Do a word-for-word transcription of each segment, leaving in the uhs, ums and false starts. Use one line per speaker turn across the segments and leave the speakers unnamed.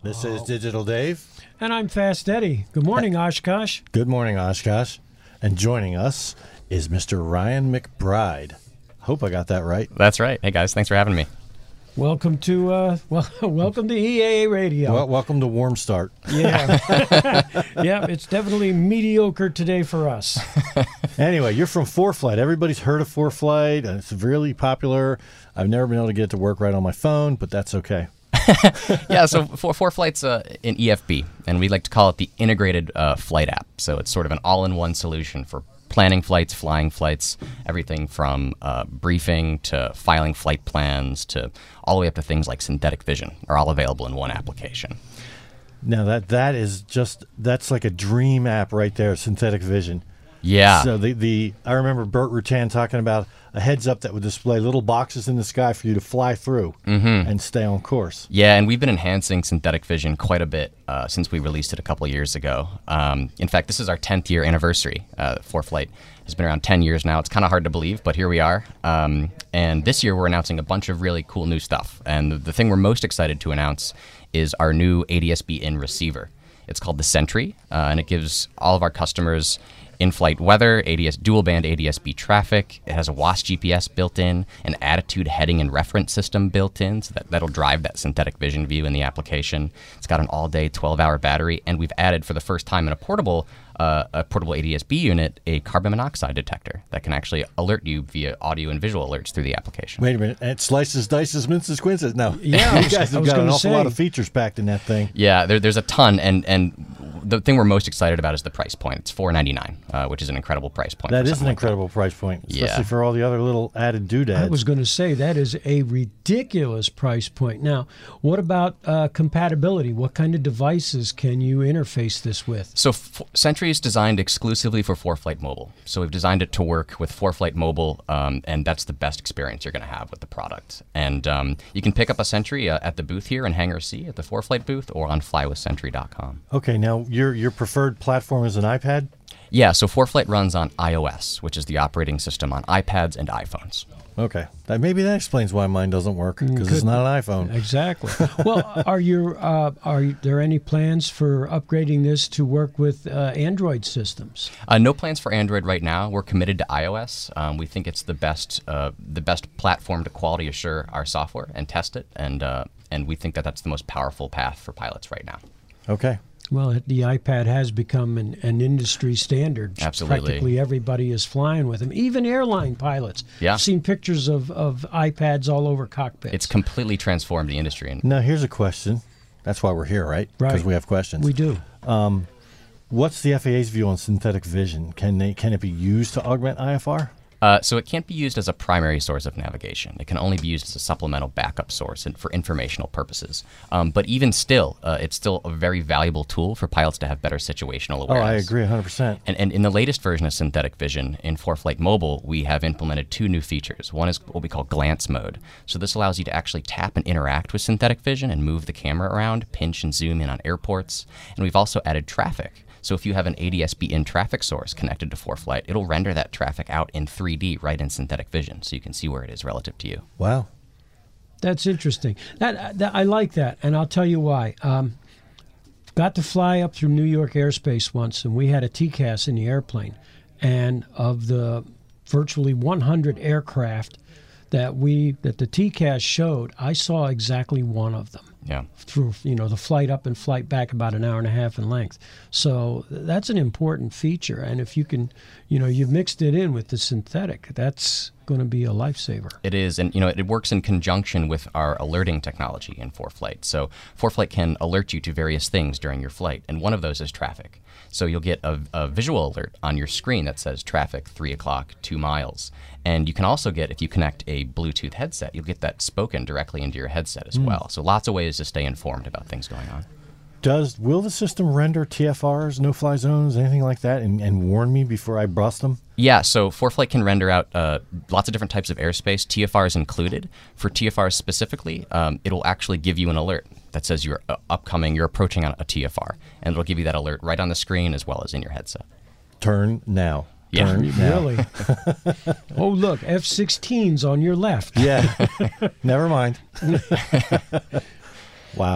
This is Digital Dave.
And I'm Fast Eddie. Good morning, Oshkosh.
Good morning, Oshkosh. And joining us is Mister Ryan McBride. Hope I got that right.
That's right. Hey, guys. Thanks for having me.
Welcome to uh, well, welcome to E A A Radio.
Well, welcome to Warm Start.
Yeah. Yeah, it's definitely mediocre today for us.
Anyway, you're from four flight. Everybody's heard of four flight, and it's really popular. I've never been able to get it to work right on my phone, but that's okay.
Yeah, so four, four flight's uh, in E F B, and we like to call it the Integrated uh, Flight App. So it's sort of an all-in-one solution for planning flights, flying flights, everything from uh, briefing to filing flight plans to all the way up to things like synthetic vision are all available in one application.
Now, that that is just, that's like a dream app right there, Synthetic Vision.
Yeah.
So the, the I remember Burt Rutan talking about a heads-up that would display little boxes in the sky for you to fly through mm-hmm. and stay on course.
Yeah, and we've been enhancing synthetic vision quite a bit uh, since we released it a couple of years ago. Um, in fact, this is our tenth year anniversary. Uh, four flight has been around ten years now. It's kind of hard to believe, but here we are. Um, and this year we're announcing a bunch of really cool new stuff. And the, the thing we're most excited to announce is our new A D S B in receiver. It's called the Sentry, uh, and it gives all of our customers in-flight weather, A D S dual-band A D S B traffic. It has a W A S G P S built in, an attitude heading and reference system built in, so that, that'll drive that synthetic vision view in the application. It's got an all-day twelve-hour battery, and we've added for the first time in a portable uh, a portable A D S B unit a carbon monoxide detector that can actually alert you via audio and visual alerts through the application.
Wait a minute. It slices, dices, minces, quinces. No.
Yeah,
you guys have got an awful
say.
lot of features packed in that thing.
Yeah, there, there's a ton, and, and the thing we're most excited about is the price point. It's four ninety-nine, uh, which is an incredible price point.
That
for
is an
like
incredible
that.
price point, especially
Yeah.
for all the other little added doodads.
I was going to say that is a ridiculous price point. Now, what about uh, compatibility? What kind of devices can you interface this with?
So F- Sentry is designed exclusively for four flight Mobile. So we've designed it to work with four flight Mobile, um, and that's the best experience you're going to have with the product. And um, you can pick up a Sentry uh, at the booth here in Hangar C at the four flight booth or on fly with sentry dot com.
Okay, now your your preferred platform is an iPad?
Yeah, so four flight runs on iOS, which is the operating system on iPads and iPhones.
Okay, that, maybe that explains why mine doesn't work, because it's
Could-
not an iPhone.
Exactly. Well, are your uh, are there any plans for upgrading this to work with uh, Android systems?
Uh, no plans for Android right now. We're committed to iOS. Um, we think it's the best uh, the best platform to quality assure our software and test it, and uh, and we think that that's the most powerful path for pilots right now.
Okay.
Well, the iPad has become an, an industry standard.
Absolutely.
Practically everybody is flying with them, even airline pilots.
Yeah.
I've seen pictures of, of iPads all over cockpits.
It's completely transformed the industry. And
Now, here's a question. That's why we're here, right? Because
Right.
we have questions.
We do.
What's the F A A's view on synthetic vision? Can they can it be used to augment I F R?
Uh, so it can't be used as a primary source of navigation. It can only be used as a supplemental backup source and for informational purposes. Um, but even still, uh, it's still a very valuable tool for pilots to have better situational
Oh,
awareness.
I agree one hundred percent.
And, and in the latest version of Synthetic Vision in four flight Mobile, we have implemented two new features. One is what we call glance mode. So this allows you to actually tap and interact with Synthetic Vision and move the camera around, pinch and zoom in on airports. And we've also added traffic. So if you have an A D S B in traffic source connected to four flight, it'll render that traffic out in three D right in Synthetic Vision, so you can see where it is relative to you.
Wow.
That's interesting. That, that I like that, and I'll tell you why. Um, got to fly up through New York airspace once, and we had a T C A S in the airplane. And of the virtually one hundred aircraft that we that the T C A S showed, I saw exactly one of them.
Yeah.
Through, you know, the flight up and flight back, about an hour and a half in length. So that's an important feature. And if you can, you know, you've mixed it in with the synthetic, that's going to be a lifesaver.
It is, and you know, it works in conjunction with our alerting technology in four flight. So four flight can alert you to various things during your flight, and one of those is traffic. So you'll get a, a visual alert on your screen that says traffic, three o'clock, two miles. And you can also get, if you connect a Bluetooth headset, you'll get that spoken directly into your headset as mm. well. So lots of ways to stay informed about things going on.
Does will the system render T F Rs, no-fly zones, anything like that, and, and warn me before I bust them?
Yeah, so four flight can render out uh, lots of different types of airspace, T F Rs included. For T F Rs specifically, um, it'll actually give you an alert that says you're uh, upcoming, you're approaching a, a T F R, and it'll give you that alert right on the screen as well as in your headset.
Turn now.
Yeah.
Turn now.
Really? Oh, look, F sixteens on your left.
Yeah. Never mind. Wow.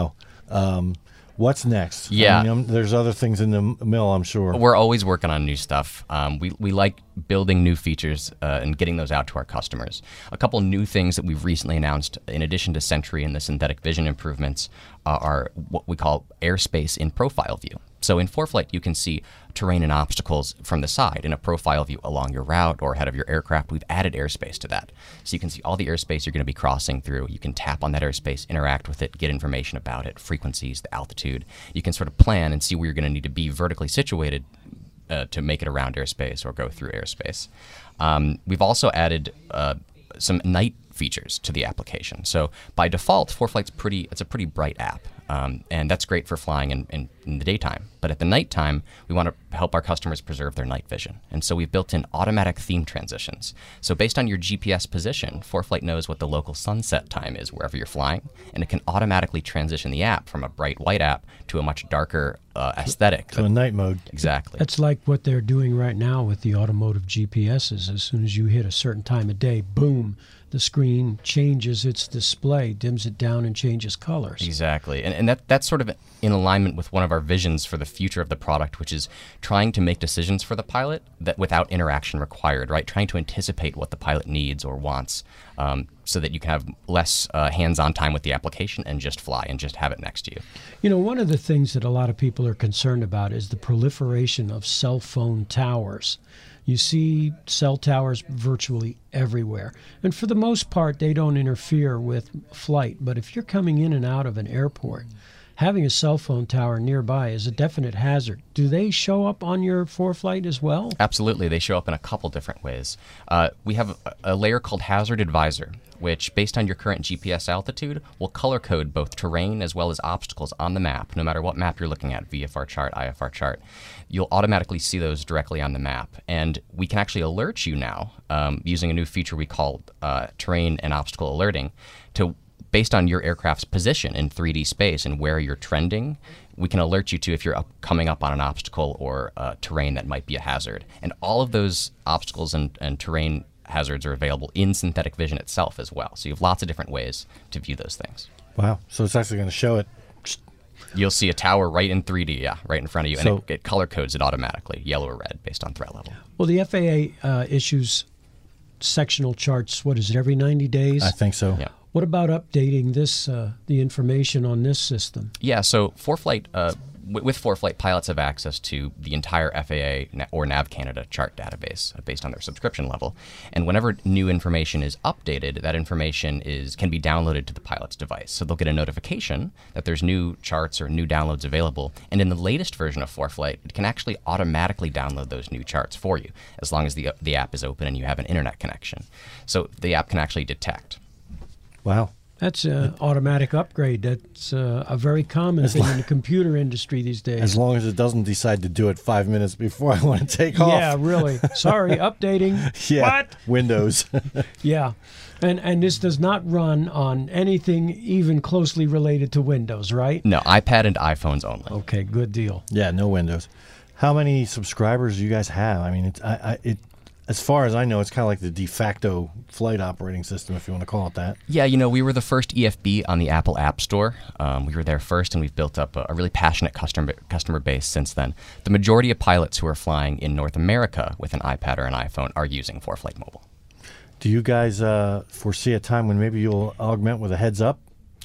Um, what's next?
Yeah.
I mean, um, there's other things in the m- mill, I'm sure.
We're always working on new stuff. Um, we, we like building new features uh, and getting those out to our customers. A couple new things that we've recently announced, in addition to Sentry and the synthetic vision improvements, uh, are what we call airspace in profile view. So in ForeFlight, you can see terrain and obstacles from the side in a profile view along your route or ahead of your aircraft. We've added airspace to that. So you can see all the airspace you're going to be crossing through. You can tap on that airspace, interact with it, get information about it, frequencies, the altitude. You can sort of plan and see where you're going to need to be vertically situated uh, to make it around airspace or go through airspace. Um, we've also added uh, some night features to the application. So by default, ForeFlight's pretty, it's a pretty bright app. Um, and that's great for flying in, in, in the daytime. But at the nighttime, we want to help our customers preserve their night vision. And so we've built in automatic theme transitions. So based on your G P S position, ForeFlight knows what the local sunset time is wherever you're flying, and it can automatically transition the app from a bright white app to a much darker uh, aesthetic.
To a night mode.
Exactly.
That's like what they're doing right now with the automotive G P Ses. As soon as you hit a certain time of day, boom, the screen changes its display, dims it down, and changes colors.
Exactly. And, and that that's sort of in alignment with one of our visions for the future of the product, which is trying to make decisions for the pilot that without interaction required, right? Trying to anticipate what the pilot needs or wants um, so that you can have less uh, hands-on time with the application and just fly and just have it next to you.
You know, one of the things that a lot of people are concerned about is the proliferation of cell phone towers. You see cell towers virtually everywhere. And for the most part, they don't interfere with flight. But if you're coming in and out of an airport, having a cell phone tower nearby is a definite hazard. Do they show up on your ForeFlight as well?
Absolutely. They show up in a couple different ways. Uh, we have a, a layer called Hazard Advisor, which, based on your current G P S altitude, will color code both terrain as well as obstacles on the map, no matter what map you're looking at, V F R chart, I F R chart. You'll automatically see those directly on the map. And we can actually alert you now um, using a new feature we call uh, terrain and obstacle alerting to based on your aircraft's position in three D space and where you're trending, we can alert you to if you're up, coming up on an obstacle or uh, terrain that might be a hazard. And all of those obstacles and, and terrain hazards are available in synthetic vision itself as well. So you have lots of different ways to view those things.
Wow. So it's actually going to show it.
You'll see a tower right in three D, yeah, right in front of you.
So,
and it, it color codes it automatically, yellow or red, based on threat level.
Well, the F A A uh, issues sectional charts, what is it, every ninety days?
I think so.
Yeah.
What about updating this, uh, the information on this system?
Yeah, so ForeFlight, uh, w- with ForeFlight, pilots have access to the entire F A A na- or Nav Canada chart database uh, based on their subscription level. And whenever new information is updated, that information is can be downloaded to the pilot's device. So they'll get a notification that there's new charts or new downloads available. And in the latest version of ForeFlight, it can actually automatically download those new charts for you, as long as the, the app is open and you have an internet connection. So the app can actually detect.
Wow.
That's an automatic upgrade. That's uh, a very common thing in the computer industry these days.
As long as it doesn't decide to do it five minutes before I want to take off.
Yeah, really. Sorry, updating.
Yeah.
What?
Windows.
Yeah. And and this does not run on anything even closely related to Windows, right?
No, iPad and iPhones only.
Okay, good deal.
Yeah, no Windows. How many subscribers do you guys have? I mean, it's, I, I, it, as far as I know, it's kind of like the de facto flight operating system, if you want to call it that.
Yeah, you know, we were the first E F B on the Apple App Store. Um, we were there first, and we've built up a, a really passionate customer customer base since then. The majority of pilots who are flying in North America with an iPad or an iPhone are using ForeFlight Mobile.
Do you guys uh, foresee a time when maybe you'll augment with a heads up?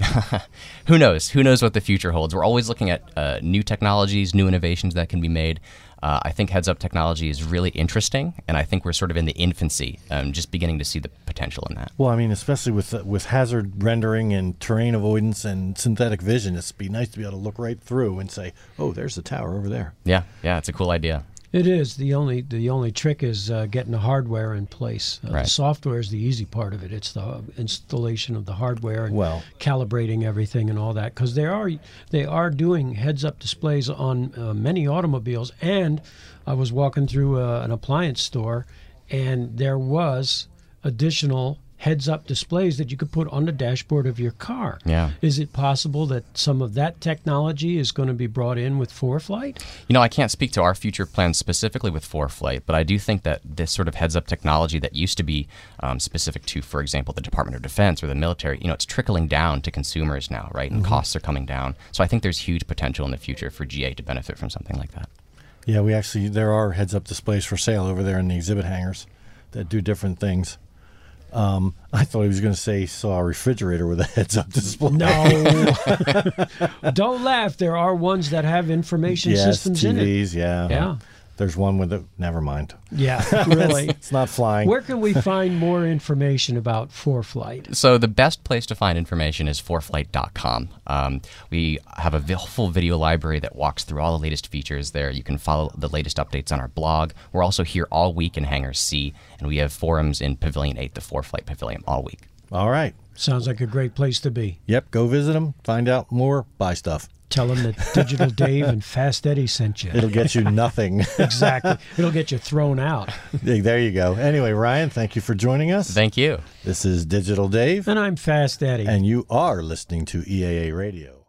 Who knows? Who knows what the future holds? We're always looking at uh, new technologies, new innovations that can be made. Uh, I think heads-up technology is really interesting, and I think we're sort of in the infancy, um, just beginning to see the potential in that.
Well, I mean, especially with uh, with hazard rendering and terrain avoidance and synthetic vision, it'd be nice to be able to look right through and say, "Oh, there's the tower over there."
Yeah, yeah, it's a cool idea.
It is. The only the only trick is uh, getting the hardware in place. Uh,
Right.
The software is the easy part of it. It's the installation of the hardware and
Well-
calibrating everything and all that. Because they are they are doing heads-up displays on uh, many automobiles. And I was walking through uh, an appliance store, and there was additional heads-up displays that you could put on the dashboard of your car.
Yeah.
Is it possible that some of that technology is going to be brought in with ForeFlight?
You know, I can't speak to our future plans specifically with ForeFlight, but I do think that this sort of heads-up technology that used to be um, specific to, for example, the Department of Defense or the military, you know, it's trickling down to consumers now, right? And mm-hmm. costs are coming down. So I think there's huge potential in the future for G A to benefit from something like that.
Yeah, we actually, there are heads-up displays for sale over there in the exhibit hangars that do different things. Um, I thought he was going to say he saw a refrigerator with a heads-up display.
No. Don't laugh. There are ones that have information
yes,
systems
T Vs,
in it.
T Vs, yeah.
Yeah.
There's one with a, never mind.
Yeah, really.
it's, it's not flying.
Where can we find more information about ForeFlight?
So the best place to find information is foreflight dot com. Um, we have a vi- full video library that walks through all the latest features there. You can follow the latest updates on our blog. We're also here all week in Hangar C, and we have forums in Pavilion eight, the ForeFlight Pavilion, all week.
All right.
Sounds like a great place to be.
Yep, go visit them, find out more, buy stuff.
Tell them that Digital Dave and Fast Eddie sent you.
It'll get you nothing.
Exactly. It'll get you thrown out.
There you go. Anyway, Ryan, thank you for joining us.
Thank you.
This is Digital Dave.
And I'm Fast Eddie.
And you are listening to E A A Radio.